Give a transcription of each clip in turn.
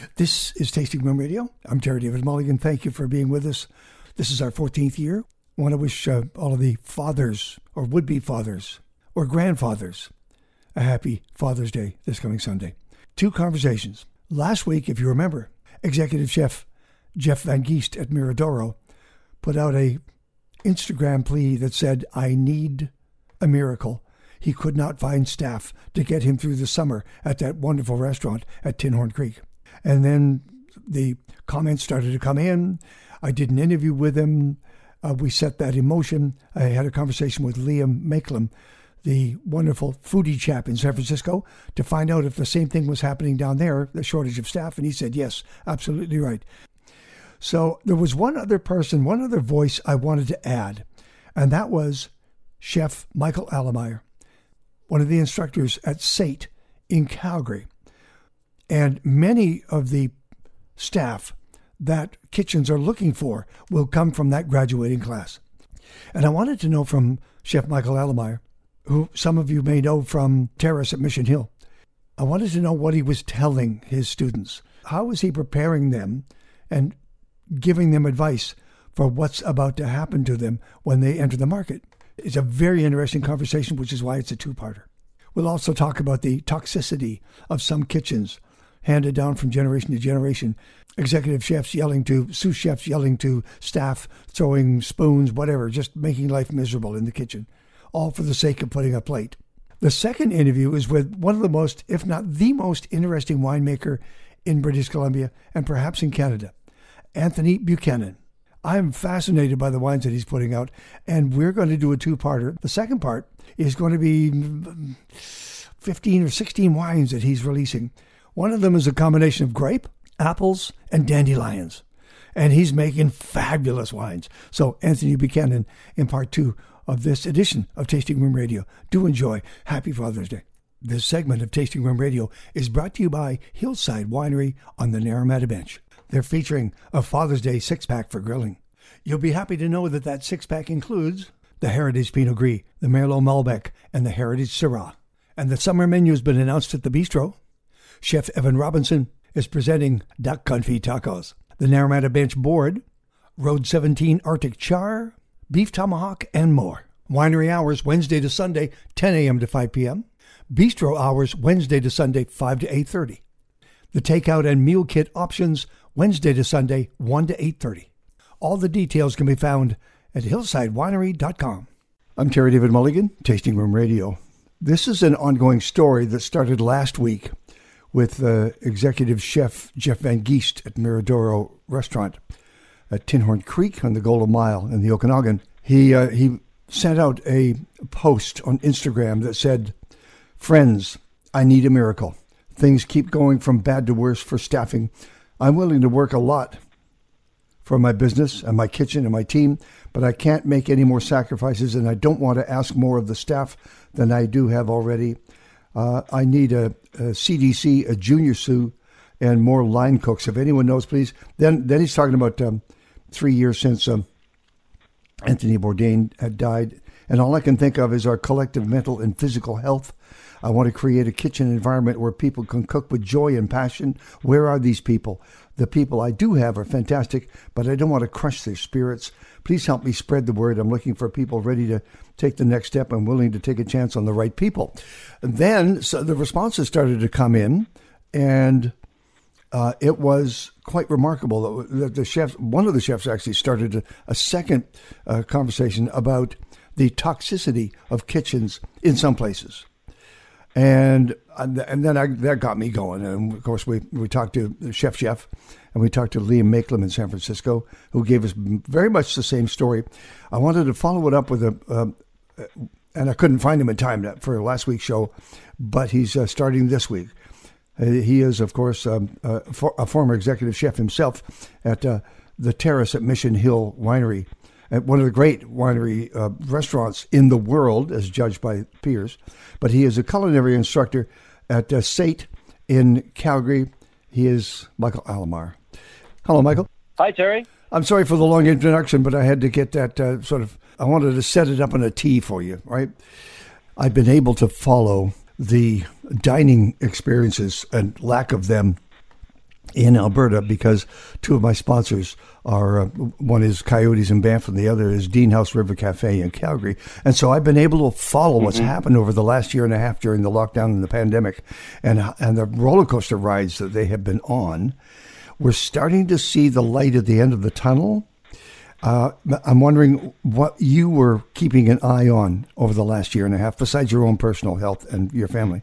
This is Tasting Room Radio. I'm Terry David Mulligan. Thank you for being with us. This is our 14th year. I want to wish all of the fathers or would-be fathers or grandfathers a happy Father's Day this coming Sunday. 2 conversations. Last week, if you remember, Executive Chef Jeff Van Giest at Miradoro put out a Instagram plea that said, I need a miracle. He could not find staff to get him through the summer at that wonderful restaurant at Tin Horn Creek. And then the comments started to come in. I did an interview with him. We set that in motion. I had a conversation with Liam Makelum, the wonderful foodie chap in San Francisco, to find out if the same thing was happening down there, the shortage of staff. And he said, yes, absolutely right. So there was one other person, one other voice I wanted to add, and that was Chef Michael Allemeyer, one of the instructors at SAIT in Calgary. And many of the staff that kitchens are looking for will come from that graduating class. And I wanted to know from Chef Michael Allemeyer, who some of you may know from Terrace at Mission Hill. I wanted to know what he was telling his students. How was he preparing them and giving them advice for what's about to happen to them when they enter the market? It's a very interesting conversation, which is why it's a 2-parter. We'll also talk about the toxicity of some kitchens handed down from generation to generation. Executive chefs yelling to, sous chefs yelling to staff, throwing spoons, whatever, just making life miserable in the kitchen, all for the sake of putting a plate. The second interview is with one of the most, if not the most interesting winemaker in British Columbia and perhaps in Canada, Anthony Buchanan. I'm fascinated by the wines that he's putting out, and we're going to do a 2-parter. The second part is going to be 15 or 16 wines that he's releasing. One of them is a combination of grape, apples, and dandelions. And he's making fabulous wines. So Anthony Buchanan in part 2 of this edition of Tasting Room Radio. Do enjoy. Happy Father's Day. This segment of Tasting Room Radio is brought to you by Hillside Winery on the Naramata Bench. They're featuring a Father's Day 6-pack for grilling. You'll be happy to know that 6-pack includes the Heritage Pinot Gris, the Merlot Malbec, and the Heritage Syrah. And the summer menu has been announced at the bistro. Chef Evan Robinson is presenting duck confit tacos. The Naramata Bench Board, Road 17 Arctic Char, beef tomahawk, and more. Winery hours Wednesday to Sunday, 10 a.m. to 5 p.m. Bistro hours Wednesday to Sunday, 5 to 8:30. The takeout and meal kit options Wednesday to Sunday, 1 to 8:30. All the details can be found at hillsidewinery.com. I'm Terry David Mulligan, Tasting Room Radio. This is an ongoing story that started last week with executive chef Jeff Van Giest at Miradoro Restaurant at Tin Horn Creek on the Golden Mile in the Okanagan. He sent out a post on Instagram that said, "Friends, I need a miracle. Things keep going from bad to worse for staffing. I'm willing to work a lot for my business and my kitchen and my team, but I can't make any more sacrifices, and I don't want to ask more of the staff than I do have already. I need a CDC, a junior sous, and more line cooks. If anyone knows, please." Then he's talking about 3 years since Anthony Bourdain had died. And all I can think of is our collective mental and physical health. I want to create a kitchen environment where people can cook with joy and passion. Where are these people? The people I do have are fantastic, but I don't want to crush their spirits. Please help me spread the word. I'm looking for people ready to take the next step and willing to take a chance on the right people. And then so the responses started to come in, and it was quite remarkable that the chefs, one of the chefs actually started a second conversation about the toxicity of kitchens in some places. And then that got me going. And of course, we talked to Chef Jeff, and we talked to Liam Makelum in San Francisco, who gave us very much the same story. I wanted to follow it up with and I couldn't find him in time for last week's show, but he's starting this week. He is, of course, a former executive chef himself at the Terrace at Mission Hill Winery, at one of the great winery restaurants in the world, as judged by peers. But he is a culinary instructor at SAIT in Calgary. He is Michael Allemeyer. Hello, Michael. Hi, Terry. I'm sorry for the long introduction, but I had to get that I wanted to set it up on a tee for you, right? I've been able to follow the dining experiences and lack of them in Alberta, because two of my sponsors are, one is Coyotes in Banff and the other is Dean House River Cafe in Calgary. And so I've been able to follow what's happened over the last year and a half during the lockdown and the pandemic, and the roller coaster rides that they have been on. We're starting to see the light at the end of the tunnel. I'm wondering what you were keeping an eye on over the last year and a half, besides your own personal health and your family.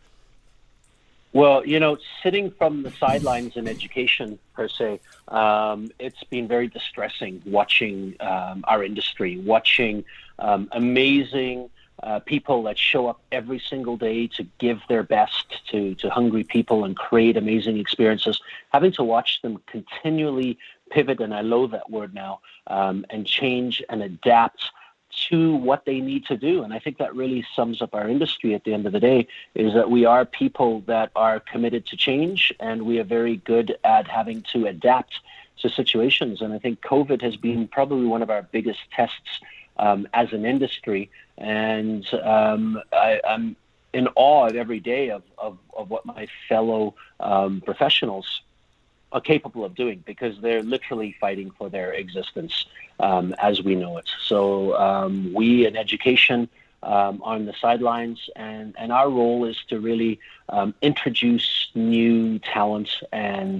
Well, sitting from the sidelines in education, per se, it's been very distressing watching our industry, watching amazing people that show up every single day to give their best to hungry people and create amazing experiences, having to watch them continually pivot, and I loathe that word now, and change and adapt to what they need to do. And I think that really sums up our industry at the end of the day, is that we are people that are committed to change, and we are very good at having to adapt to situations. And I think COVID has been probably one of our biggest tests as an industry. And I'm in awe every day of what my fellow professionals are capable of doing, because they're literally fighting for their existence as we know it. So we in education on the sidelines, and our role is to really introduce new talent and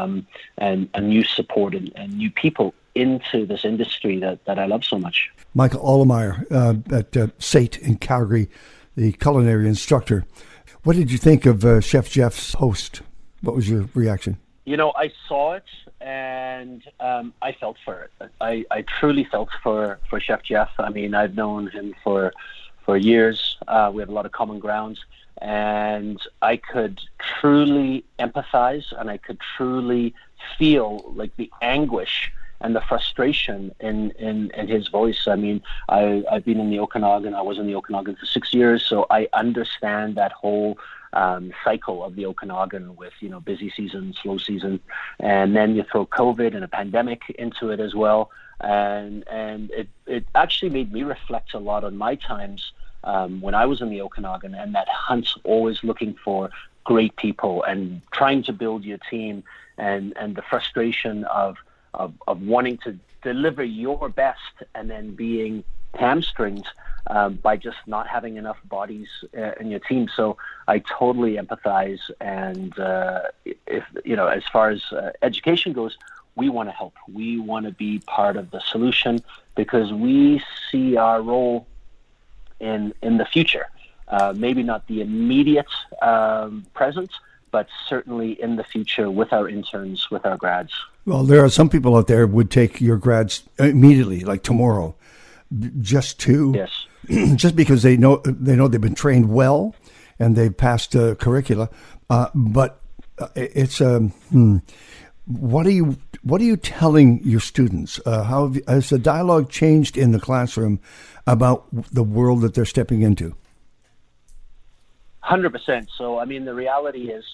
new support and new people into this industry that I love so much. Michael Allemeyer at SAIT in Calgary, the culinary instructor. What did you think of Chef Jeff's host? What was your reaction? I saw it, and I felt for it. I truly felt for Chef Jeff. I mean, I've known him for years. We have a lot of common grounds, and I could truly empathize, and I could truly feel like the anguish and the frustration in his voice. I mean, I've been in the Okanagan. I was in the Okanagan for 6 years, so I understand that whole cycle of the Okanagan with, busy season, slow season, and then you throw COVID and a pandemic into it as well. And it actually made me reflect a lot on my times when I was in the Okanagan, and that hunt, always looking for great people and trying to build your team, and the frustration of wanting to deliver your best and then being hamstringed by just not having enough bodies in your team. So I totally empathize. And if as far as education goes, we want to help. We want to be part of the solution, because we see our role in the future. Maybe not the immediate present, but certainly in the future with our interns, with our grads. Well, there are some people out there who would take your grads immediately, like tomorrow, just because they know they've been trained well and they've passed curricula. But it's what are you telling your students? How has the dialogue changed in the classroom about the world that they're stepping into? 100%. So, I mean, the reality is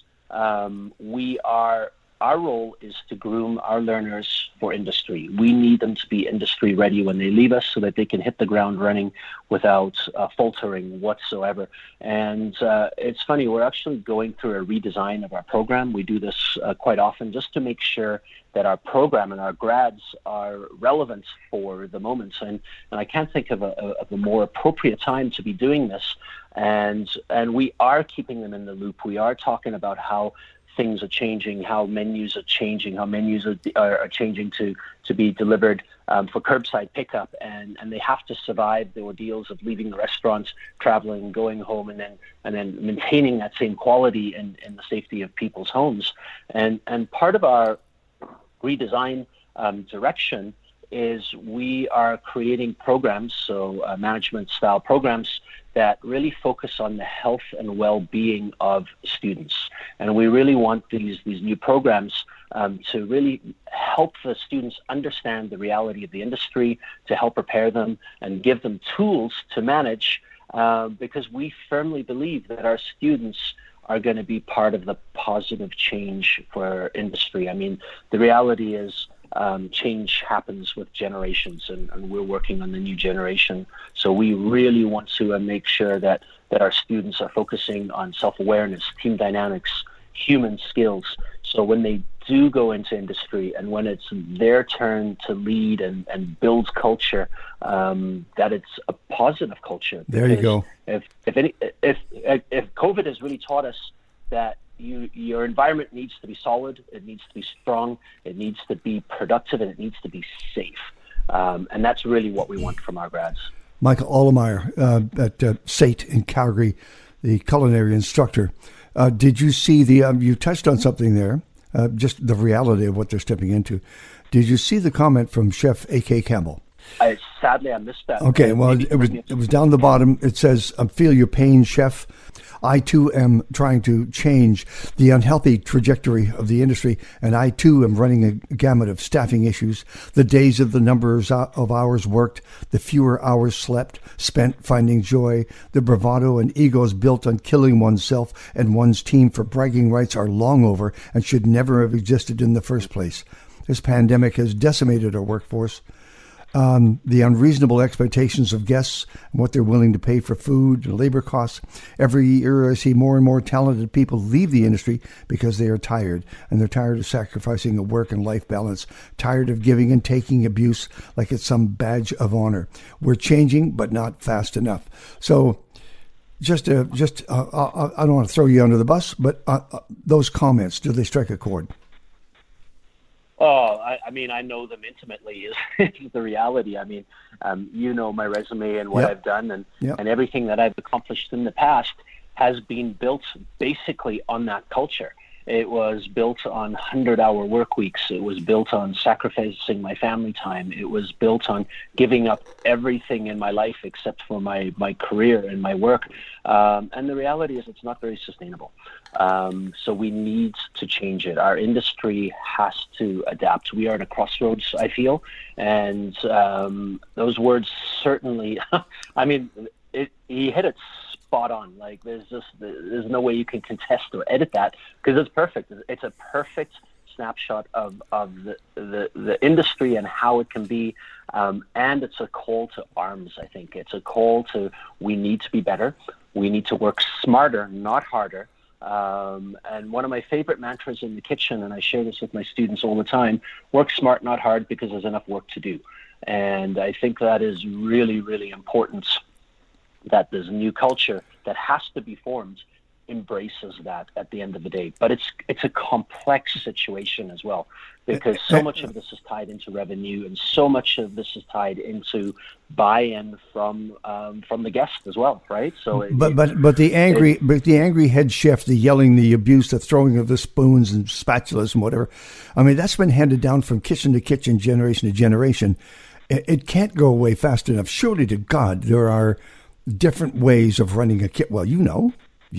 our role is to groom our learners for industry. We need them to be industry ready when they leave us, so that they can hit the ground running without faltering whatsoever. And it's funny, we're actually going through a redesign of our program. We do this quite often just to make sure that our program and our grads are relevant for the moment. And I can't think of a more appropriate time to be doing this. And we are keeping them in the loop. We are talking about how things are changing, how menus are changing, how menus are changing to be delivered for curbside pickup, and they have to survive the ordeals of leaving the restaurant, traveling, going home, and then maintaining that same quality in the safety of people's homes. And part of our redesign direction is we are creating programs, so management style programs, that really focus on the health and well-being of students. And we really want these new programs to really help the students understand the reality of the industry, to help prepare them and give them tools to manage, because we firmly believe that our students are going to be part of the positive change for our industry. I mean, the reality is change happens with generations, and we're working on the new generation. So we really want to make sure that our students are focusing on self-awareness, team dynamics, human skills. So when they do go into industry and when it's their turn to lead and build culture, that it's a positive culture. There you go. If COVID has really taught us that your environment needs to be solid, it needs to be strong, it needs to be productive, and it needs to be safe. And that's really what we want from our grads. Michael Allemeyer at SAIT in Calgary, the culinary instructor. Did you see you touched on something there, just the reality of what they're stepping into. Did you see the comment from Chef A.K. Campbell? Sadly, I missed that. Okay, well, it was down the bottom. It says, "I feel your pain, Chef. I, too, am trying to change the unhealthy trajectory of the industry, and I, too, am running a gamut of staffing issues. The days of the numbers of hours worked, the fewer hours spent finding joy, the bravado and egos built on killing oneself and one's team for bragging rights are long over and should never have existed in the first place. This pandemic has decimated our workforce. The unreasonable expectations of guests and what they're willing to pay for food and labor costs. Every year I see more and more talented people leave the industry because they are tired, and they're tired of sacrificing a work and life balance, tired of giving and taking abuse like it's some badge of honor. We're changing, but not fast enough." So I don't want to throw you under the bus, but those comments, do they strike a chord? Oh, I mean, I know them intimately is the reality. I mean, you know my resume and what I've done and everything that I've accomplished in the past has been built basically on that culture. It was built on 100-hour work weeks. It was built on sacrificing my family time. It was built on giving up everything in my life except for my career and my work. And the reality is it's not very sustainable. So we need to change it. Our industry has to adapt. We are at a crossroads, I feel. And those words certainly, I mean, he hit it spot on. Like there's no way you can contest or edit that because it's perfect. It's a perfect snapshot of the industry and how it can be. And it's a call to arms, I think. It's a call to, we need to be better. We need to work smarter, not harder. And one of my favorite mantras in the kitchen, and I share this with my students all the time, work smart, not hard, because there's enough work to do. And I think that is really, really important, that this new culture that has to be formed embraces that at the end of the day. But it's a complex situation as well, because so much of this is tied into revenue, and so much of this is tied into buy-in from the guest as well, right? So, but the angry head chef, the yelling, the abuse, the throwing of the spoons and spatulas and whatever. I mean, that's been handed down from kitchen to kitchen, generation to generation. It can't go away fast enough. Surely to God, there are different ways of running a kit. Well, you know.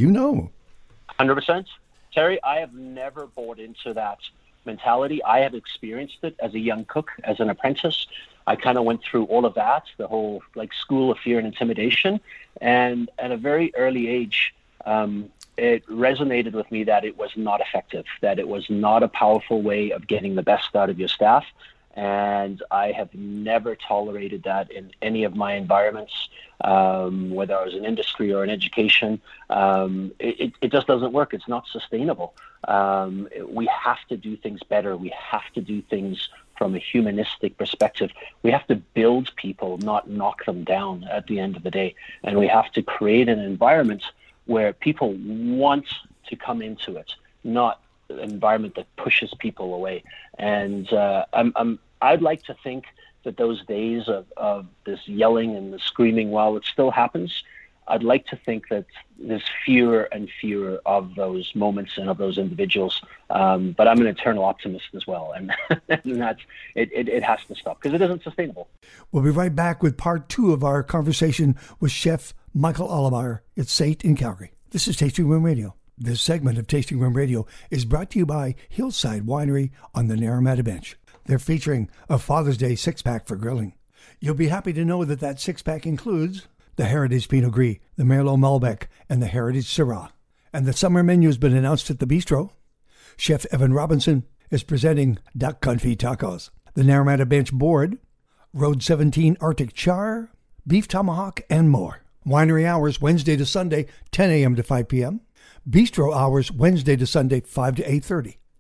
100%. Terry, I have never bought into that mentality. I have experienced it as a young cook, as an apprentice. I kind of went through all of that, the whole school of fear and intimidation. And at a very early age, it resonated with me that it was not effective, that it was not a powerful way of getting the best out of your staff. And I have never tolerated that in any of my environments, whether I was in industry or in education. It just doesn't work. It's not sustainable. We have to do things better. We have to do things from a humanistic perspective. We have to build people, not knock them down at the end of the day. And we have to create an environment where people want to come into it, not an environment that pushes people away. And I'd like to think that those days of this yelling and the screaming, while it still happens, I'd like to think that there's fewer and fewer of those moments and of those individuals. But I'm an eternal optimist as well. And that's, it has to stop because it isn't sustainable. We'll be right back with part 2 of our conversation with Chef Michael Allemeyer at SAIT in Calgary. This is Tasting Room Radio. This segment of Tasting Room Radio is brought to you by Hillside Winery on the Naramata Bench. They're featuring a Father's Day 6-pack for grilling. You'll be happy to know that 6-pack includes the Heritage Pinot Gris, the Merlot Malbec, and the Heritage Syrah. And the summer menu has been announced at the bistro. Chef Evan Robinson is presenting duck confit tacos. The Naramata Bench board, Road 17 Arctic Char, beef tomahawk, and more. Winery hours Wednesday to Sunday, 10 a.m. to 5 p.m. Bistro hours Wednesday to Sunday, 5 to 8:30.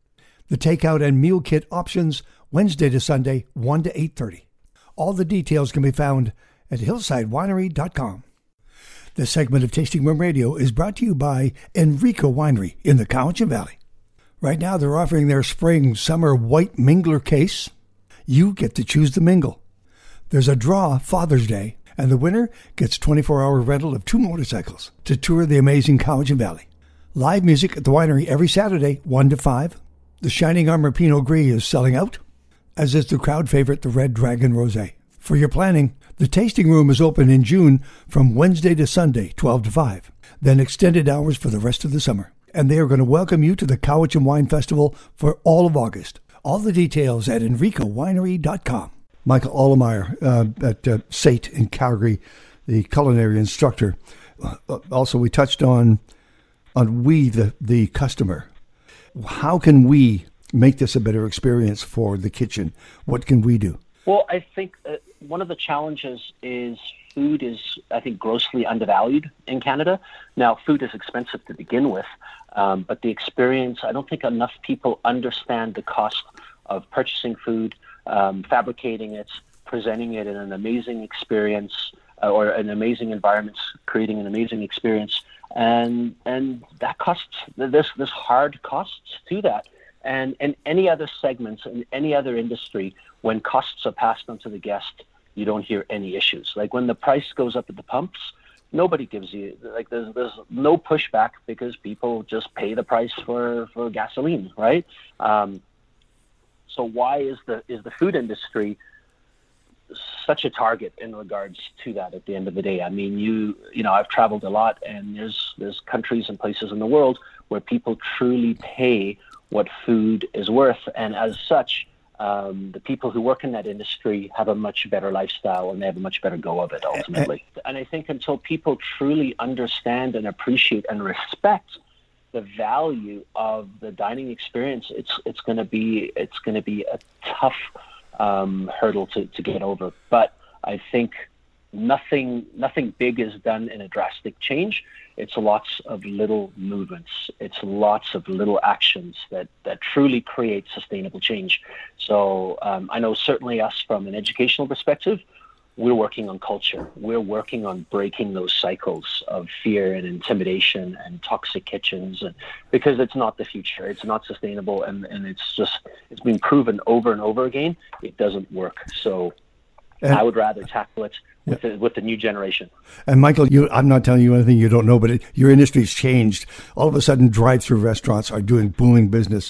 The takeout and meal kit options, Wednesday to Sunday, 1 to 8:30. All the details can be found at hillsidewinery.com. This segment of Tasting Room Radio is brought to you by Enrico Winery in the Cowichan Valley. Right now, they're offering their spring-summer white mingler case. You get to choose the mingle. There's a draw Father's Day, and the winner gets 24-hour rental of 2 motorcycles to tour the amazing Cowichan Valley. Live music at the winery every Saturday, 1 to 5. The Shining Armor Pinot Gris is selling out, as is the crowd favorite, the Red Dragon Rosé. For your planning, the tasting room is open in June from Wednesday to Sunday, 12 to 5, then extended hours for the rest of the summer. And they are going to welcome you to the Cowichan Wine Festival for all of August. All the details at enricowinery.com. Michael Allemeyer at SAIT in Calgary, the culinary instructor. Also, we touched on we, the customer. How can we make this a better experience for the kitchen? What can we do? Well, I think one of the challenges is food is, I think, grossly undervalued in Canada. Now, food is expensive to begin with, but the experience, I don't think enough people understand the cost of purchasing food, fabricating it, presenting it in an amazing experience or an amazing environment, creating an amazing experience. And that costs, there's hard costs to that. And in any other segments, in any other industry, when costs are passed on to the guest, you don't hear any issues. Like when the price goes up at the pumps, nobody gives you, like there's no pushback because people just pay the price for gasoline, right? So why is the food industry such a target in regards to that at the end of the day? I mean, you know, I've traveled a lot, and there's countries and places in the world where people truly pay what food is worth, and as such, the people who work in that industry have a much better lifestyle and they have a much better go of it ultimately. And I think until people truly understand and appreciate and respect the value of the dining experience, it's going to be a tough hurdle to get over. But I think nothing big is done in a drastic change. It's lots of little movements. It's lots of little actions that truly create sustainable change. So I know certainly us from an educational perspective, we're working on culture. We're working on breaking those cycles of fear and intimidation and toxic kitchens, and because it's not the future. It's not sustainable, and it's been proven over and over again. It doesn't work. So I would rather tackle it with the new generation. And Michael, I'm not telling you anything you don't know, but your industry's changed. All of a sudden, drive-through restaurants are doing booming business.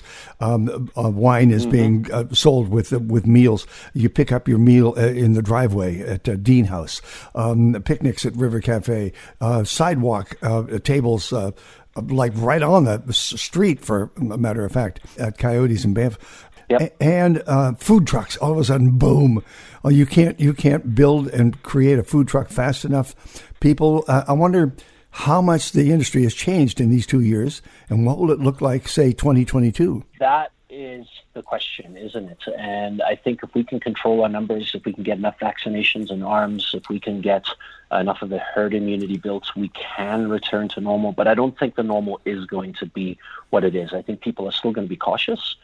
Wine is being sold with meals. You pick up your meal in the driveway at Dean House. Picnics at River Cafe. Sidewalk tables like right on the street, for a matter of fact, at Coyotes in Banff. Yep. And food trucks, all of a sudden, boom! Oh, you can't build and create a food truck fast enough. People, I wonder how much the industry has changed in these 2 years, and what will it look like, say, 2022? That is the question, isn't it? And I think if we can control our numbers, if we can get enough vaccinations in arms, if we can get enough of the herd immunity built, we can return to normal. But I don't think the normal is going to be what it is. I think people are still going to be cautious.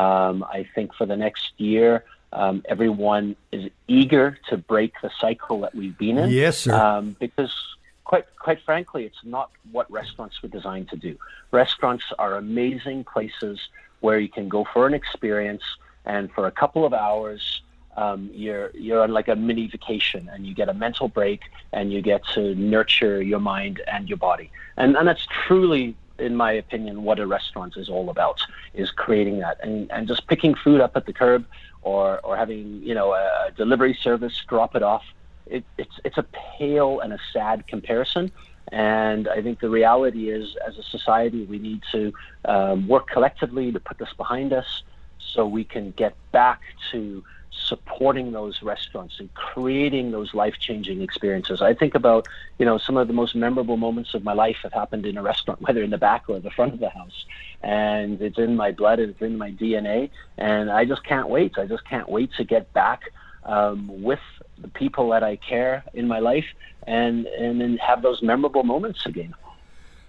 I think for the next year, everyone is eager to break the cycle that we've been in. Yes, sir. Because quite frankly, it's not what restaurants were designed to do. Restaurants are amazing places where you can go for an experience, and for a couple of hours, you're on like a mini vacation, and you get a mental break, and you get to nurture your mind and your body. And that's truly, in my opinion, what a restaurant is all about, is creating that. And just picking food up at the curb or having, a delivery service drop it off, it's a pale and a sad comparison. And I think the reality is, as a society, we need to work collectively to put this behind us so we can get back to supporting those restaurants and creating those life-changing experiences. I think about, some of the most memorable moments of my life have happened in a restaurant, whether in the back or the front of the house. And it's in my blood, it's in my DNA, and I just can't wait. I just can't wait to get back with the people that I care in my life and then have those memorable moments again.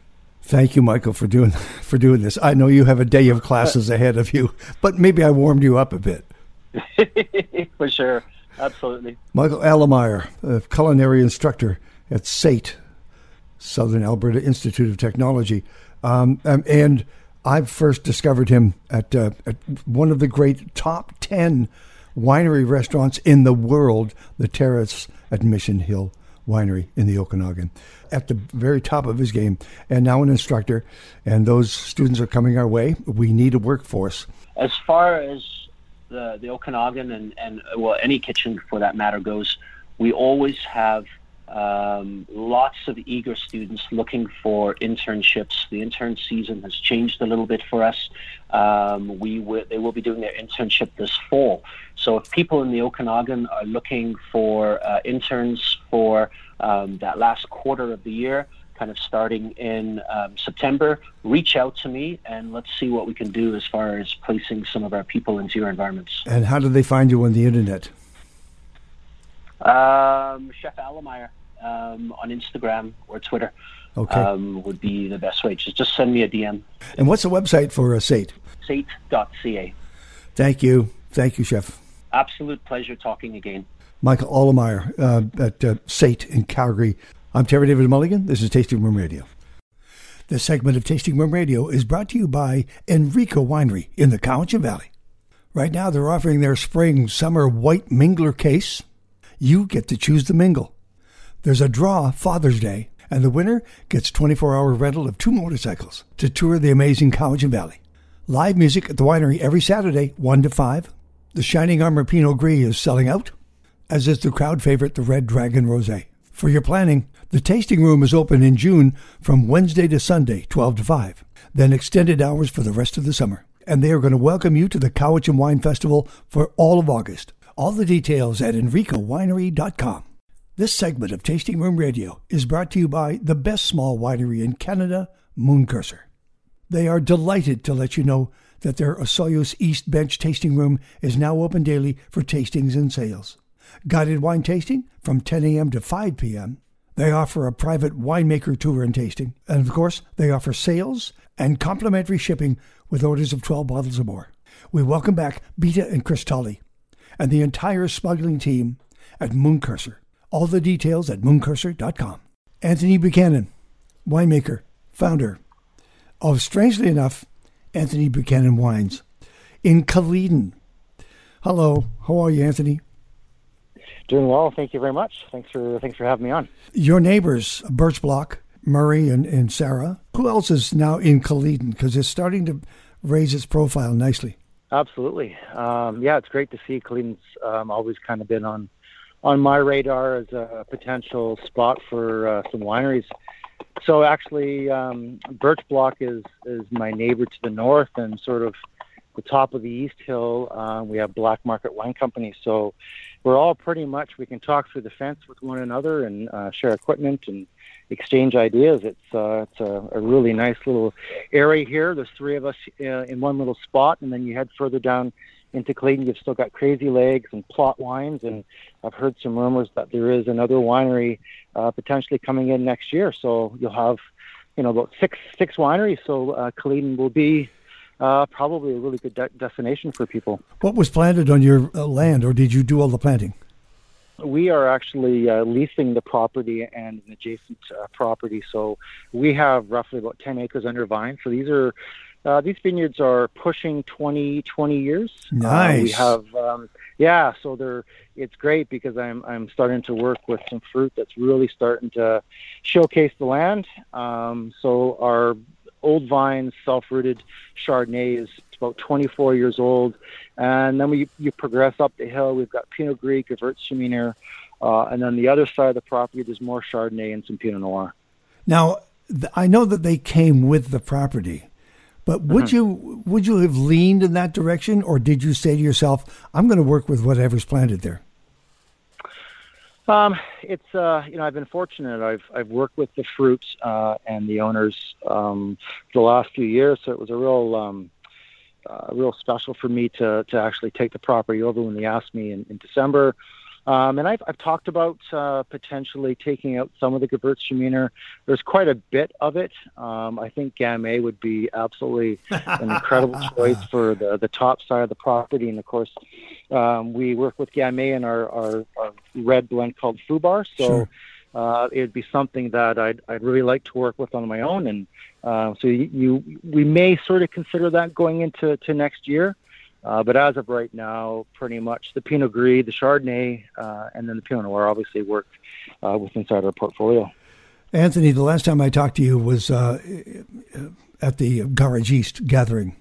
Thank you, Michael, for doing this. I know you have a day of classes ahead of you, but maybe I warmed you up a bit. For sure. Absolutely. Michael Allemeyer, a culinary instructor at SAIT, Southern Alberta Institute of Technology. And I first discovered him at one of the great top 10 winery restaurants in the world, the Terrace at Mission Hill Winery in the Okanagan, at the very top of his game, and now an instructor. And those students are coming our way. We need a workforce. As far as the Okanagan and well, any kitchen for that matter goes, we always have lots of eager students looking for internships. The intern season has changed a little bit for us. They will be doing their internship this fall. So if people in the Okanagan are looking for interns for that last quarter of the year, kind of starting in September, reach out to me and let's see what we can do as far as placing some of our people into your environments. And how do they find you on the internet? Chef Allemeyer on Instagram or Twitter would be the best way. Just send me a DM. And what's the website for SAIT? SAIT.ca. Thank you. Thank you, Chef. Absolute pleasure talking again. Michael Allemeyer at SAIT in Calgary. I'm Terry David Mulligan. This is Tasting Room Radio. This segment of Tasting Room Radio is brought to you by Enrico Winery in the Cowichan Valley. Right now, they're offering their spring-summer white mingler case. You get to choose the mingle. There's a draw Father's Day, and the winner gets 24-hour rental of 2 motorcycles to tour the amazing Cowichan Valley. Live music at the winery every Saturday, 1 to 5. The Shining Armor Pinot Gris is selling out, as is the crowd favorite, the Red Dragon Rosé. For your planning, the tasting room is open in June from Wednesday to Sunday, 12 to 5. Then extended hours for the rest of the summer. And they are going to welcome you to the Cowichan Wine Festival for all of August. All the details at enricowinery.com. This segment of Tasting Room Radio is brought to you by the best small winery in Canada, Mooncurser. They are delighted to let you know that their Osoyoos East Bench tasting room is now open daily for tastings and sales. Guided wine tasting from 10 a.m. to 5 p.m. They offer a private winemaker tour and tasting. And of course, they offer sales and complimentary shipping with orders of 12 bottles or more. We welcome back Beta and Chris Tolley and the entire smuggling team at Mooncurser. All the details at mooncurser.com. Anthony Buchanan, winemaker, founder of, strangely enough, Anthony Buchanan Wines in Culloden. Hello, how are you, Anthony? Doing well, thank you very much. Thanks for having me on. Your neighbors, Birch Block, Murray and Sarah. Who else is now in Culloden? Because it's starting to raise its profile nicely. Absolutely. Yeah, it's great to see. Culloden's always kind of been on my radar as a potential spot for some wineries. So actually, Birch Block is my neighbor to the north, and sort of the top of the East Hill, we have Black Market Wine Company. So we're all pretty much, we can talk through the fence with one another and share equipment and exchange ideas. It's a really nice little area here. There's 3 of us in one little spot, and then you head further down into Culloden. You've still got Crazy Legs and Plot Wines, and I've heard some rumors that there is another winery potentially coming in next year. So you'll have, about six wineries. So Culloden will be probably a really good destination for people. What was planted on your land, or did you do all the planting? We are actually leasing the property and an adjacent property. So we have roughly about 10 acres under vine. So these vineyards are pushing 20 years. Nice. We have, so it's great because I'm starting to work with some fruit that's really starting to showcase the land. So our old vine, self-rooted Chardonnay is about 24 years old. And then you progress up the hill, we've got Pinot Gris, Gewürztraminer, and then the other side of the property, there's more Chardonnay and some Pinot Noir. Now, I know that they came with the property. But would you have leaned in that direction, or did you say to yourself, "I'm going to work with whatever's planted there"? It's I've been fortunate. I've worked with the fruit and the owners for the last few years, so it was a real special for me to actually take the property over when they asked me in December. And I've talked about potentially taking out some of the Gewürztraminer. There's quite a bit of it. I think Gamay would be absolutely an incredible choice for the top side of the property. And of course, we work with Gamay in our red blend called Fubar. So it would be something that I'd really like to work with on my own. And so we may sort of consider that going into next year. But as of right now, pretty much the Pinot Gris, the Chardonnay, and then the Pinot Noir obviously work with inside our portfolio. Anthony, the last time I talked to you was at the Garage East gathering.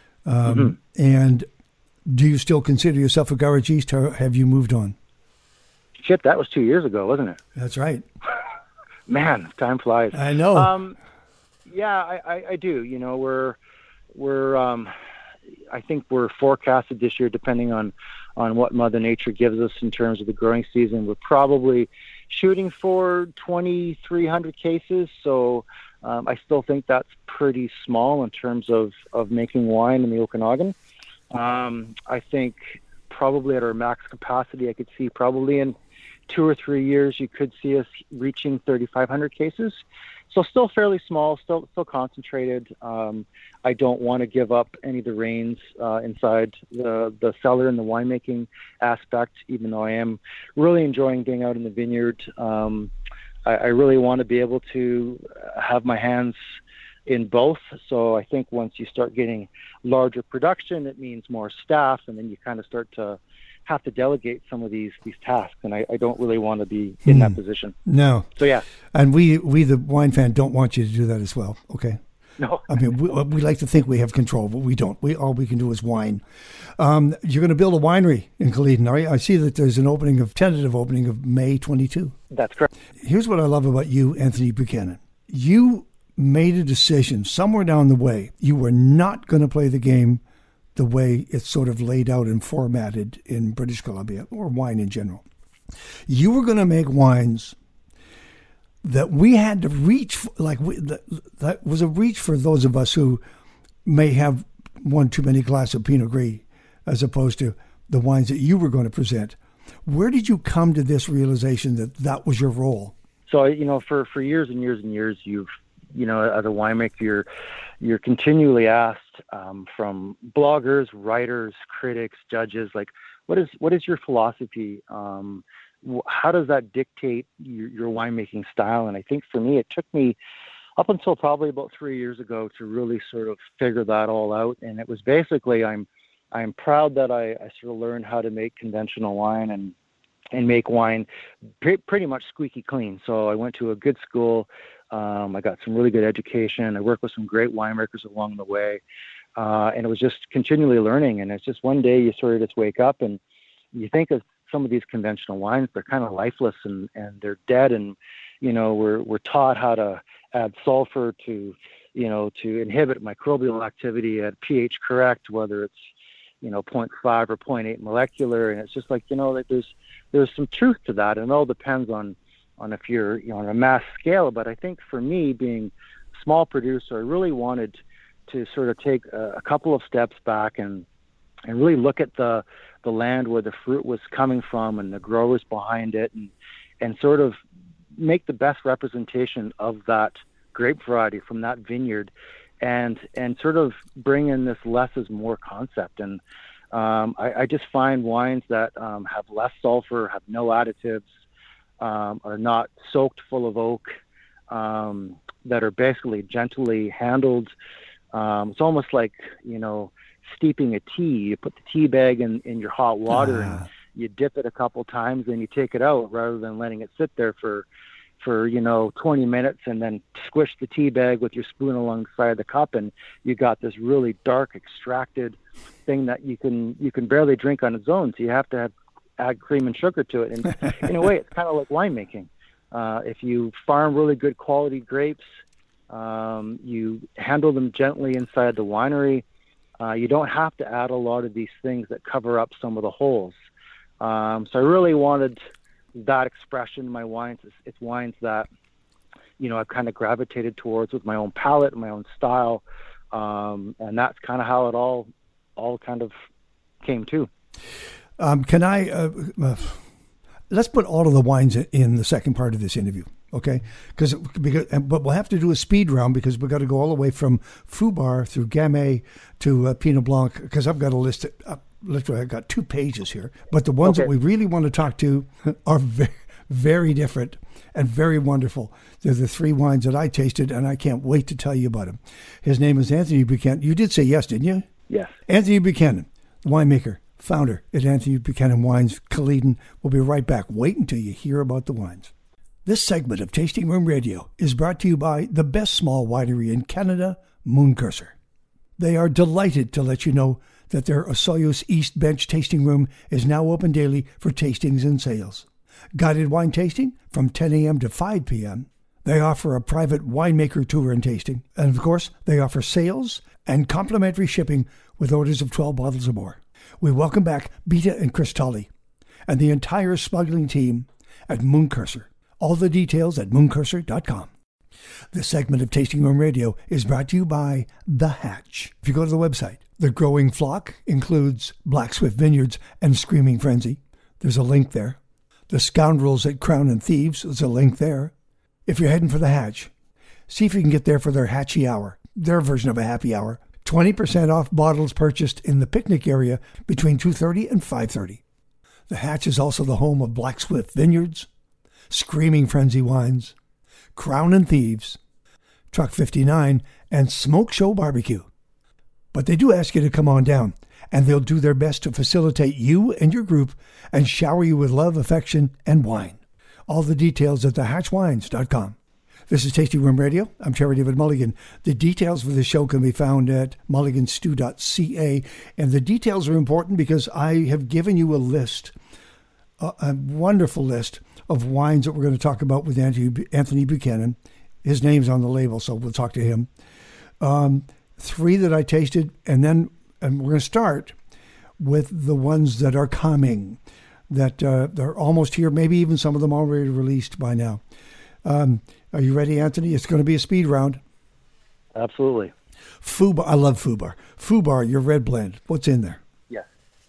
And do you still consider yourself a Garage East, or have you moved on? Shit, that was 2 years ago, wasn't it? That's right. Man, time flies. I know. Yeah, I do. You know, we're I think we're forecasted this year, depending on what Mother Nature gives us in terms of the growing season. We're probably shooting for 2,300 cases. So I still think that's pretty small in terms of making wine in the Okanagan. I think probably at our max capacity, I could see probably in 2 or 3 years, you could see us reaching 3,500 cases. So still fairly small, still concentrated. I don't want to give up any of the reins inside the cellar and the winemaking aspect, even though I am really enjoying being out in the vineyard. I really want to be able to have my hands in both. So I think once you start getting larger production, it means more staff, and then you kind of start to have to delegate some of these tasks, and I don't really want to be in that position. No. So yeah. And we the wine fan don't want you to do that as well. Okay. No. I mean, we like to think we have control, but we don't. All we can do is wine. You're going to build a winery in Caledon, are you? I see that there's an tentative opening of May 22. That's correct. Here's what I love about you, Anthony Buchanan. You made a decision somewhere down the way. You were not going to play the game the way it's sort of laid out and formatted in British Columbia, or wine in general. You were going to make wines that we had to reach for, that was a reach for those of us who may have one too many glasses of Pinot Gris, as opposed to the wines that you were going to present. Where did you come to this realization that was your role? So, you know, for years and years and years, you've, you know, as a winemaker, you're continually asked from bloggers, writers, critics, judges, like, what is your philosophy? How does that dictate your winemaking style? And I think for me, it took me up until probably about 3 years ago to really sort of figure that all out. And it was basically, I'm proud that I sort of learned how to make conventional wine and make wine pretty much squeaky clean. So I went to a good school. I got some really good education. I worked with some great winemakers along the way. And it was just continually learning. And it's just one day you sort of just wake up and you think of some of these conventional wines, they're kind of lifeless and they're dead. And, you know, we're taught how to add sulfur to inhibit microbial activity at pH correct, whether it's, 0.5 or 0.8 molecular. And it's just like, that there's some truth to that. And it all depends on if you're, on a mass scale. But I think for me, being a small producer, I really wanted to sort of take a couple of steps back and really look at the land where the fruit was coming from and the growers behind it, and sort of make the best representation of that grape variety from that vineyard, and sort of bring in this less is more concept. And I just find wines that have less sulfur, have no additives, are not soaked full of oak, that are basically gently handled. It's almost like, steeping a tea. You put the tea bag in your hot water and you dip it a couple times, then you take it out, rather than letting it sit there for 20 minutes and then squish the tea bag with your spoon alongside the cup, and you got this really dark extracted thing that you can barely drink on its own. So you have to add cream and sugar to it. And in a way, it's kind of like winemaking. If you farm really good quality grapes, you handle them gently inside the winery, you don't have to add a lot of these things that cover up some of the holes. So I really wanted that expression in my wines. It's wines that, I've kind of gravitated towards with my own palate and my own style. And that's kind of how it all kind of came to. Can I, let's put all of the wines in the second part of this interview, okay? But we'll have to do a speed round because we've got to go all the way from Fou Bar through Gamay to Pinot Blanc, because I've got a list. Literally, I've got 2 pages here. But the ones that we really want to talk to are very, very different and very wonderful. They're the 3 wines that I tasted, and I can't wait to tell you about them. His name is Anthony Buchanan. You did say yes, didn't you? Yes. Anthony Buchanan, winemaker, founder at Anthony Buchanan Wines, Caledon. We'll be right back. Wait until you hear about the wines. This segment of Tasting Room Radio is brought to you by the best small winery in Canada, Mooncurser. They are delighted to let you know that their Osoyoos East Bench tasting room is now open daily for tastings and sales. Guided wine tasting from 10 a.m. to 5 p.m. They offer a private winemaker tour and tasting. And of course, they offer sales and complimentary shipping with orders of 12 bottles or more. We welcome back Beta and Chris Tolley and the entire smuggling team at Mooncurser. All the details at mooncurser.com. This segment of Tasting Room Radio is brought to you by The Hatch. If you go to the website, The Growing Flock includes Black Swift Vineyards and Screaming Frenzy. There's a link there. The Scoundrels at Crown and Thieves, there's a link there. If you're heading for The Hatch, see if you can get there for their Hatchy Hour, their version of a happy hour. 20% off bottles purchased in the picnic area between 2:30 and 5:30. The Hatch is also the home of Black Swift Vineyards, Screaming Frenzy Wines, Crown and Thieves, Truck 59, and Smoke Show Barbecue. But they do ask you to come on down, and they'll do their best to facilitate you and your group and shower you with love, affection, and wine. All the details at thehatchwines.com. This is Tasting Room Radio. I'm Terry David Mulligan. The details for the show can be found at mulliganstew.ca, and the details are important because I have given you a list, a wonderful list of wines that we're going to talk about with Anthony Buchanan. His name's on the label, so we'll talk to him. 3 that I tasted, and we're going to start with the ones that are coming, that they're almost here, maybe even some of them already released by now. Are you ready, Anthony? It's going to be a speed round. Absolutely. Fou Bar, I love Fou Bar. Fou Bar, your red blend. What's in there? Yes.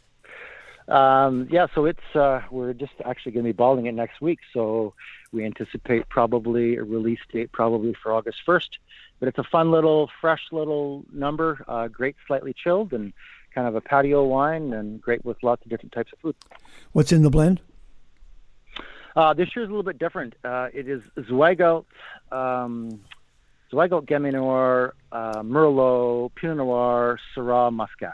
So it's we're just actually going to be bottling it next week. So we anticipate probably a release date probably for August 1st. But it's a fun little, fresh little number. Great, slightly chilled, and kind of a patio wine, and great with lots of different types of food. What's in the blend? This year's a little bit different. It is Zweigelt, Gamay Noir, Merlot, Pinot Noir, Syrah, Muscat.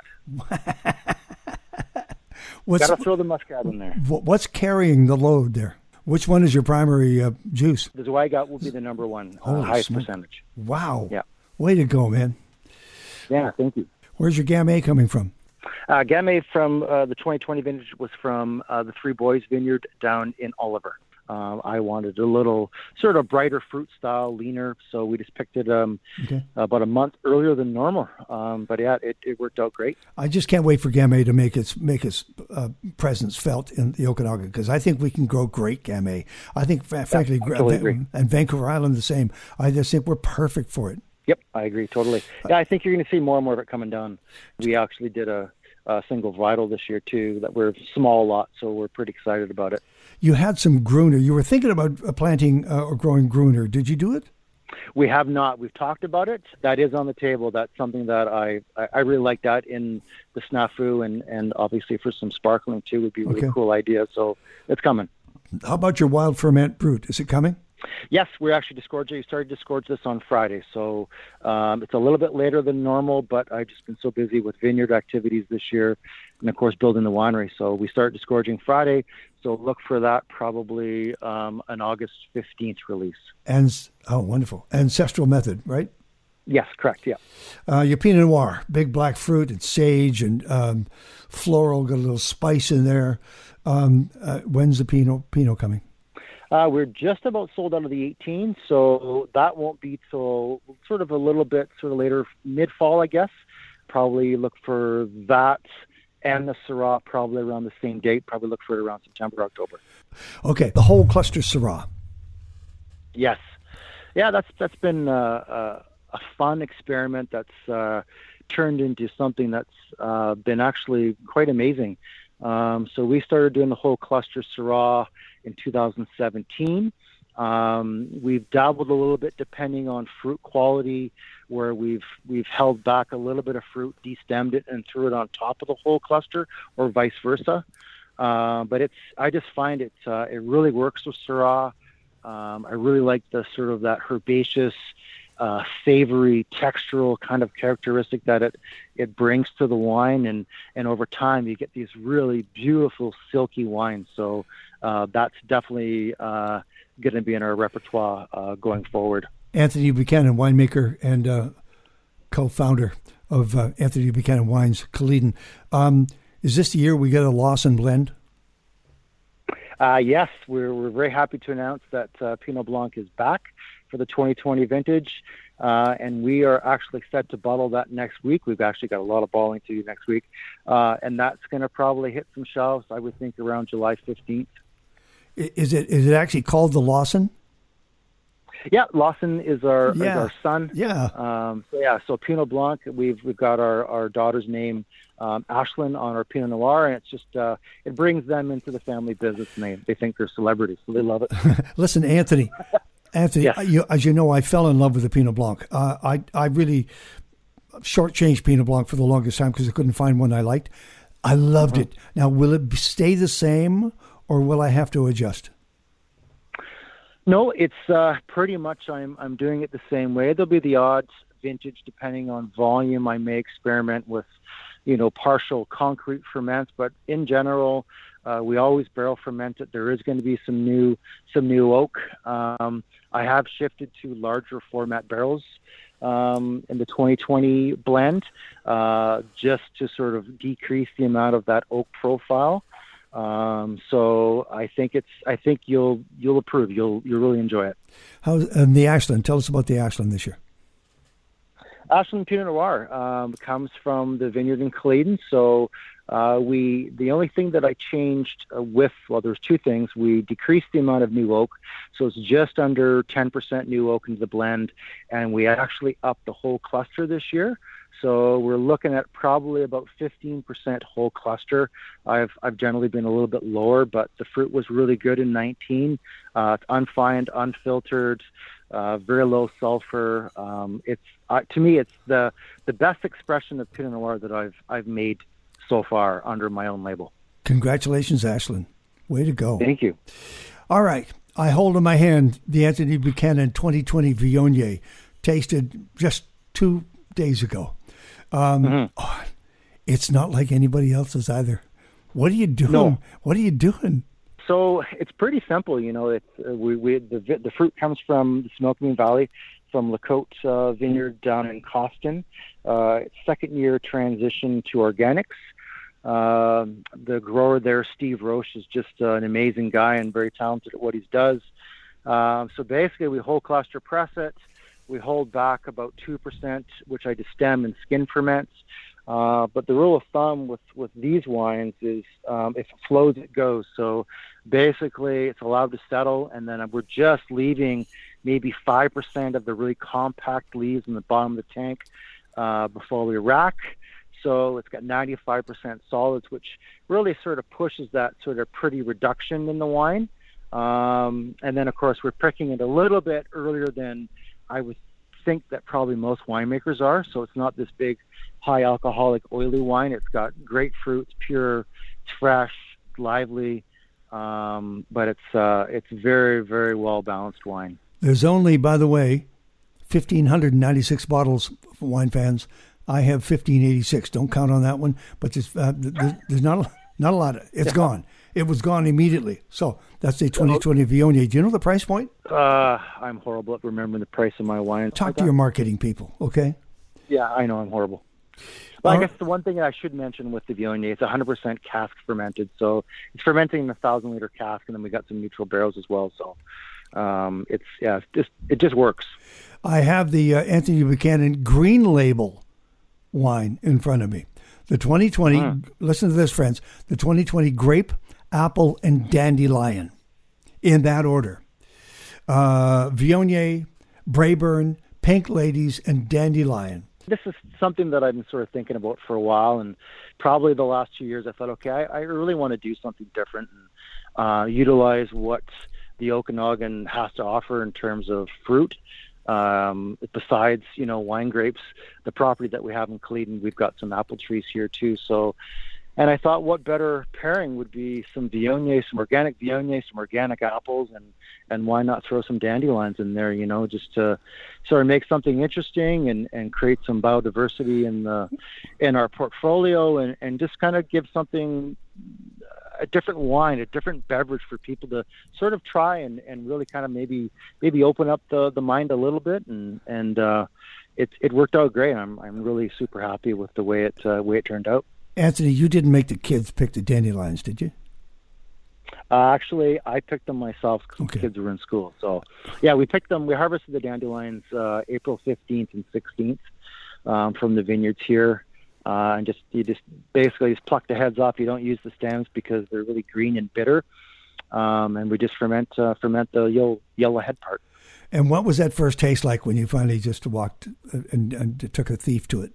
Got to throw the Muscat in there. What's carrying the load there? Which one is your primary juice? The Zweigelt will be the number one, highest percentage. Wow. Yeah. Way to go, man. Yeah, thank you. Where's your Gamay coming from? Gamay from the 2020 vintage was from the Three Boys Vineyard down in Oliver. I wanted a little sort of brighter fruit style, leaner, so we just picked it about a month earlier than normal. But yeah, it worked out great. I just can't wait for Gamay to make its presence felt in the Okanagan, because I think we can grow great Gamay. I think, frankly, and Vancouver Island the same. I just think we're perfect for it. Yep, I agree totally. Yeah, I think you're going to see more and more of it coming down. We actually did a single varietal this year too that we're small lot, so we're pretty excited about it. You had some Gruner. You were thinking about planting or growing Gruner. Did you do it? We have not. We've talked about it. That is on the table. That's something that I really like that in the snafu, and obviously for some sparkling too would be a really cool idea. So it's coming. How about your wild ferment brut? Is it coming? Yes, we're actually disgorging. We started to disgorge this on Friday, so it's a little bit later than normal, but I've just been so busy with vineyard activities this year and, of course, building the winery. So we start disgorging Friday, so look for that probably an August 15th release. And wonderful. Ancestral method, right? Yes, correct, yeah. Your Pinot Noir, big black fruit and sage and floral, got a little spice in there. When's the Pinot coming? We're just about sold out of the 18, so that won't be till sort of a little bit sort of later, mid-fall, I guess. Probably look for that and the Syrah probably around the same date. Probably look for it around September, October. Okay, the whole cluster Syrah. Yes. Yeah, that's been a fun experiment that's turned into something that's been actually quite amazing. So we started doing the whole cluster Syrah in 2017. We've dabbled a little bit depending on fruit quality, where we've held back a little bit of fruit, destemmed it, and threw it on top of the whole cluster, or vice versa. But I just find it really works with Syrah. I really like the sort of that herbaceous, savory, textural kind of characteristic that it brings to the wine, and over time you get these really beautiful silky wines. So that's definitely going to be in our repertoire going forward. Anthony Buchanan, winemaker and co-founder of Anthony Buchanan Wines, Culloden. Is this the year we get a Lawson blend? Yes, we're very happy to announce that Pinot Blanc is back for the 2020 vintage, and we are actually set to bottle that next week. We've actually got a lot of bottling to do next week, and that's going to probably hit some shelves, I would think, around July 15th. Is it actually called the Lawson? Yeah, Lawson is our son. Yeah. So Pinot Blanc, we've got our daughter's name, Ashlyn, on our Pinot Noir, and it's just it brings them into the family business, and they think they're celebrities, so they love it. Listen, Anthony, yes. As you know, I fell in love with the Pinot Blanc. I really shortchanged Pinot Blanc for the longest time because I couldn't find one I liked. I loved it. Now, will it stay the same, or will I have to adjust? No, it's pretty much I'm doing it the same way. There'll be the odd vintage depending on volume. I may experiment with, partial concrete ferments, but in general, we always barrel ferment it. There is going to be some new oak. I have shifted to larger format barrels in the 2020 blend, just to sort of decrease the amount of that oak profile. So I think you'll approve. You'll really enjoy it. And the Ashlyn? Tell us about the Ashlyn this year. Ashlyn Pinot Noir comes from the vineyard in Culloden. So the only thing that I changed there's two things. We decreased the amount of new oak, so it's just under 10% new oak into the blend, and we actually upped the whole cluster this year. So we're looking at probably about 15% whole cluster. I've generally been a little bit lower, but the fruit was really good in 19. It's unfined, unfiltered, very low sulfur. To me, it's the best expression of Pinot Noir that I've made so far under my own label. Congratulations, Ashlyn. Way to go. Thank you. All right. I hold in my hand the Anthony Buchanan 2020 Viognier, tasted just 2 days ago. It's not like anybody else's either. What are you doing? No. What are you doing? So it's pretty simple. It's the fruit comes from the Smoky Valley, from Lacote Vineyard down in Coston. Second year transition to organics. The grower there, Steve Roche, is just an amazing guy and very talented at what he does. So basically, we whole cluster press it. We hold back about 2%, which I destem and skin ferments. But the rule of thumb with these wines is if it flows, it goes. So basically, it's allowed to settle, and then we're just leaving maybe 5% of the really compact leaves in the bottom of the tank before we rack. So it's got 95% solids, which really sort of pushes that sort of pretty reduction in the wine. And then, of course, we're picking it a little bit earlier than I would think that probably most winemakers are. So it's not this big, high alcoholic, oily wine. It's got great fruit. It's pure, it's fresh, it's lively, but it's very, very well balanced wine. There's only, by the way, 1,596 bottles for wine fans. I have 1,586. Don't count on that one. But there's not a lot. It's gone. It was gone immediately. So that's a 2020 Viognier. Do you know the price point? I'm horrible at remembering the price of my wine. Talk to your marketing people, okay? Yeah, I know I'm horrible. Well, I guess the one thing I should mention with the Viognier, it's 100% cask fermented. So it's fermenting in a 1,000-liter cask, and then we got some neutral barrels as well. So it just works. I have the Anthony Buchanan Green Label wine in front of me. The 2020, listen to this, friends, the 2020 Grape, Apple, and Dandelion, in that order. Viognier, Braeburn, Pink Ladies, and Dandelion. This is something that I've been sort of thinking about for a while, and probably the last 2 years I thought, okay, I really want to do something different and utilize what the Okanagan has to offer in terms of fruit. Besides, wine grapes, the property that we have in Cleveland, we've got some apple trees here too. So, and I thought what better pairing would be some Viognier, some organic apples, and why not throw some dandelions in there, just to sort of make something interesting and create some biodiversity in our portfolio and just kind of give something, a different wine, a different beverage for people to sort of try and really kind of maybe open up the mind a little bit. And it worked out great. I'm really super happy with the way it turned out. Anthony, you didn't make the kids pick the dandelions, did you? Actually, I picked them myself because the kids were in school. So, yeah, we picked them. We harvested the dandelions April 15th and 16th from the vineyards here. And you just basically pluck the heads off. You don't use the stems because they're really green and bitter. And we just ferment the yellow head part. And what was that first taste like when you finally just walked and took a thief to it?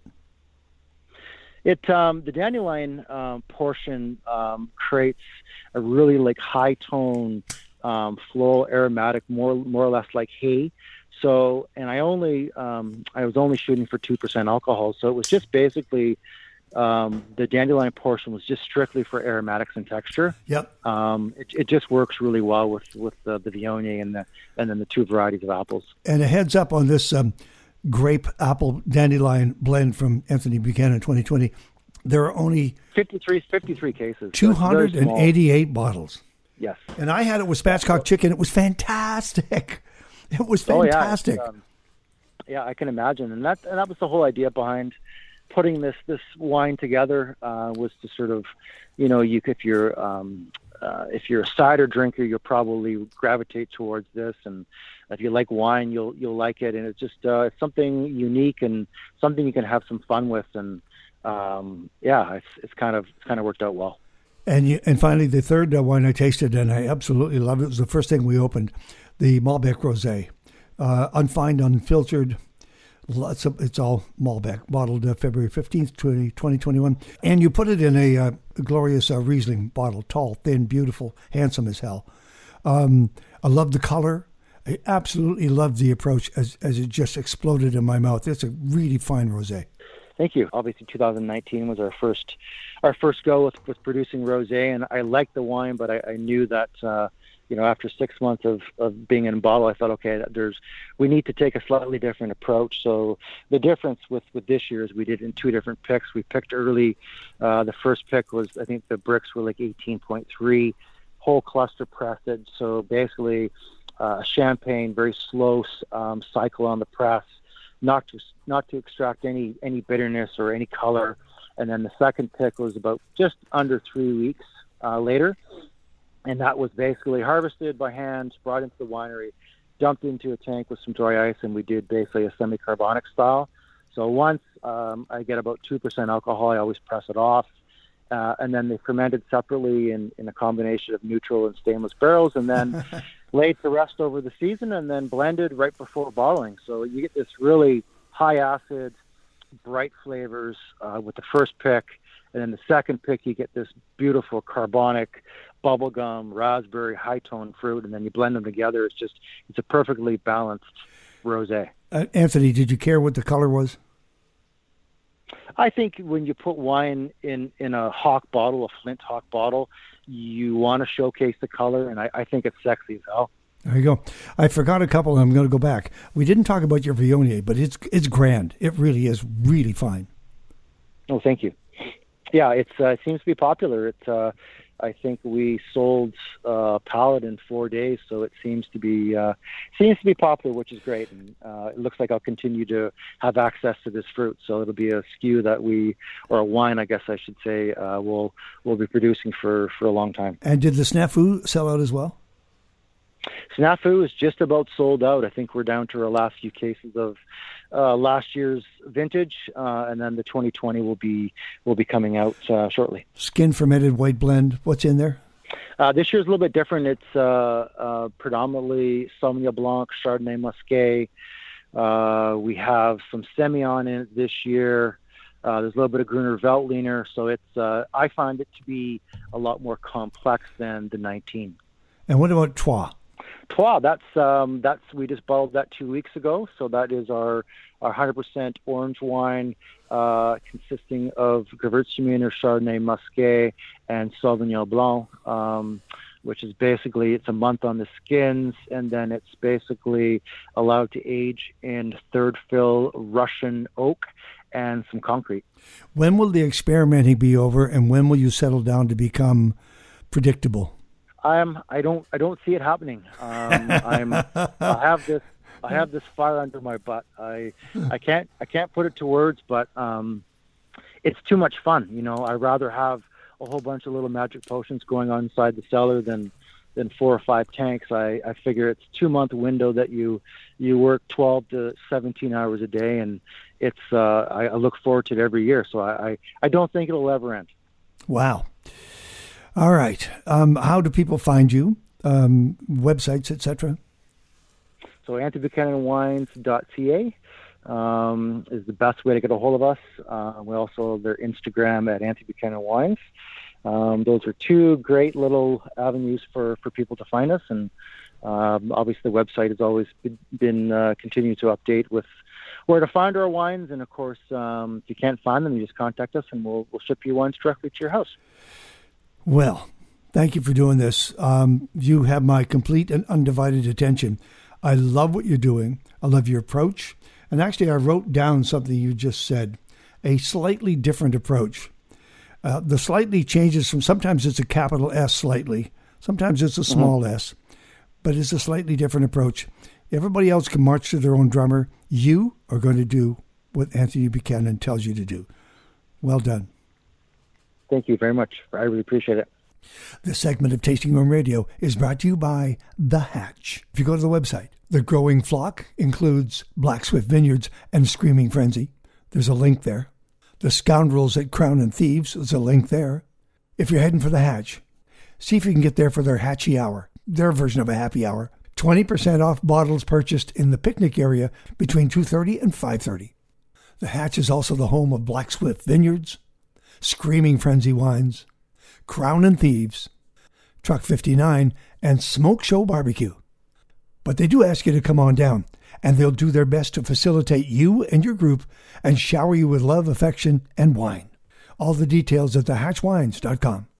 The dandelion portion creates a really high tone, floral aromatic, more or less like hay. So, and I was only shooting for 2% alcohol. So it was just basically the dandelion portion was just strictly for aromatics and texture. Yep. It just works really well with the Viognier and then the two varieties of apples. And a heads up on this grape apple dandelion blend from Anthony Buchanan 2020. There are only 53 cases. 288 bottles. Yes. And I had it with spatchcock chicken. It was fantastic. It was fantastic. Oh, yeah, I can imagine. And that was the whole idea behind putting this wine together, was to sort of, if you're a cider drinker, you'll probably gravitate towards this, and if you like wine, you'll like it. And it's just it's something unique and something you can have some fun with. And it's kind of worked out well. And finally, the third wine I tasted, and I absolutely loved it. It was the first thing we opened, the Malbec Rosé, unfined, unfiltered. It's all Malbec, bottled February 15th, 2021. And you put it in a glorious Riesling bottle, tall, thin, beautiful, handsome as hell. I love the color. I absolutely love the approach as it just exploded in my mouth. It's a really fine rosé. Thank you. Obviously, 2019 was our first go with producing rosé, and I liked the wine, but I knew that after 6 months of being in a bottle, I thought, okay, we need to take a slightly different approach. So the difference with this year is we did in two different picks. We picked early. The first pick was, I think the bricks were like 18.3, whole cluster pressed. So basically, champagne, very slow cycle on the press, not to extract any bitterness or any color. And then the second pick was about just under 3 weeks later. And that was basically harvested by hand, brought into the winery, dumped into a tank with some dry ice, and we did basically a semi-carbonic style. So once I get about 2% alcohol, I always press it off. And then they fermented separately in a combination of neutral and stainless barrels, and then laid to rest over the season, and then blended right before bottling. So you get this really high acid, bright flavors with the first pick. And then the second pick, you get this beautiful carbonic, bubblegum, raspberry, high-tone fruit, and then you blend them together. It's a perfectly balanced rosé. Anthony, did you care what the color was? I think when you put wine in a hock bottle, a flint hock bottle, you want to showcase the color, and I think it's sexy as hell. There you go. I forgot a couple, and I'm going to go back. We didn't talk about your Viognier, but it's grand. It really is really fine. Oh, thank you. Yeah, it seems to be popular. I think we sold a pallet in 4 days, so it seems to be popular, which is great. And it looks like I'll continue to have access to this fruit. So it'll be a SKU or a wine, I guess I should say, we'll be producing for a long time. And did the Snafu sell out as well? Snafu is just about sold out. I think we're down to our last few cases of last year's vintage, and then the 2020 will be coming out shortly. Skin fermented white blend. What's in there? This year's a little bit different. It's predominantly Sauvignon Blanc, Chardonnay Muscat, We have some Semillon in it this year. There's a little bit of Gruner Veltliner, so it's I find it to be a lot more complex than the 19. And what about Trois? Trois, that's we just bottled that 2 weeks ago. So that is our 100% orange wine, consisting of Gewürztraminer, Chardonnay, Muscat, and Sauvignon Blanc, which is basically, it's a month on the skins, and then it's basically allowed to age in third fill Russian oak and some concrete. When will the experimenting be over, and when will you settle down to become predictable? I don't see it happening. I have this fire under my butt. I can't put it to words, but it's too much fun. You know, I'd rather have a whole bunch of little magic potions going on inside the cellar than 4 or 5 tanks. I figure it's 2-month window that you work 12 to 17 hours a day, and it's I look forward to it every year. So I don't think it'll ever end. Wow. All right. How do people find you? Websites, etc. So AnthonyBuchananWines.ca is the best way to get a hold of us. We also have their Instagram at Anthony Buchanan Wines. Those are 2 great little avenues for people to find us. And obviously the website has always been continuing to update with where to find our wines. And of course, if you can't find them, you just contact us and we'll ship your wines directly to your house. Well, thank you for doing this. You have my complete and undivided attention. I love what you're doing. I love your approach. And actually, I wrote down something you just said, a slightly different approach. The slightly changes from, sometimes it's a capital S slightly, sometimes it's a small s, but it's a slightly different approach. Everybody else can march to their own drummer. You are going to do what Anthony Buchanan tells you to do. Well done. Thank you very much. I really appreciate it. This segment of Tasting Room Radio is brought to you by The Hatch. If you go to the website, The Growing Flock includes Black Swift Vineyards and Screaming Frenzy. There's a link there. The Scoundrels at Crown and Thieves, there's a link there. If you're heading for The Hatch, see if you can get there for their Hatchy Hour, their version of a happy hour. 20% off bottles purchased in the picnic area between 2:30 and 5:30. The Hatch is also the home of Black Swift Vineyards, Screaming Frenzy Wines, Crown and Thieves, Truck 59, and Smoke Show Barbecue. But they do ask you to come on down, and they'll do their best to facilitate you and your group and shower you with love, affection, and wine. All the details at thehatchwines.com.